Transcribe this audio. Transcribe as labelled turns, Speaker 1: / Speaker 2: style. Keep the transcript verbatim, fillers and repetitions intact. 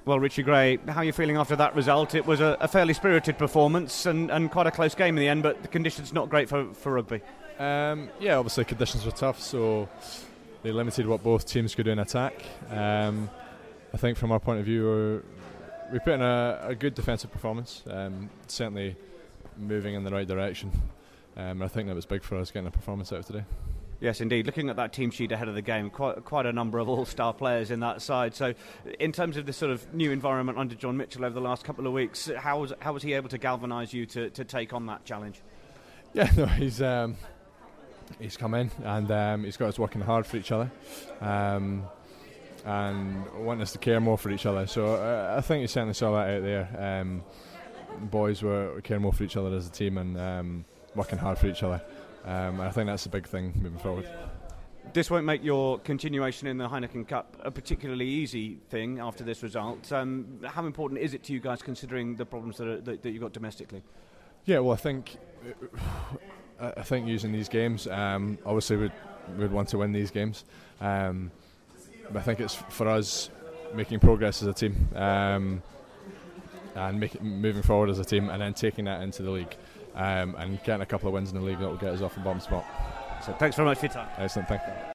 Speaker 1: Well, Richie Gray, how are you feeling after that result? It was a, a fairly spirited performance and, and quite a close game in the end, but the conditions not great for, for rugby.
Speaker 2: Um, yeah, obviously conditions were tough, so they limited what both teams could do in attack. Um, I think from our point of view, we're, we put in a, a good defensive performance, um, certainly moving in the right direction. Um, I think that was big for us getting a performance out of today.
Speaker 1: Yes, indeed. Looking at that team sheet ahead of the game, quite quite a number of all-star players in that side. So, in terms of this sort of new environment under John Mitchell over the last couple of weeks, how was how was he able to galvanise you to, to take on that challenge?
Speaker 2: Yeah, no, he's um, he's come in and um, he's got us working hard for each other, um, and wanting us to care more for each other. So uh, I think you certainly saw that out there. Um, boys were caring more for each other as a team and um, working hard for each other. Um, and I think that's a big thing moving forward.
Speaker 1: This won't make your continuation in the Heineken Cup a particularly easy thing after this result. Um, how important is it to you guys, considering the problems that, are, that, that you've got domestically?
Speaker 2: Yeah, well, I think I think using these games, um, obviously we'd, we'd want to win these games. Um, but I think it's for us making progress as a team um, and make, moving forward as a team, and then taking that into the league. Um, and getting a couple of wins in the league that will get us off the bottom spot.
Speaker 1: So thanks very much for your time.
Speaker 2: Excellent, thank you.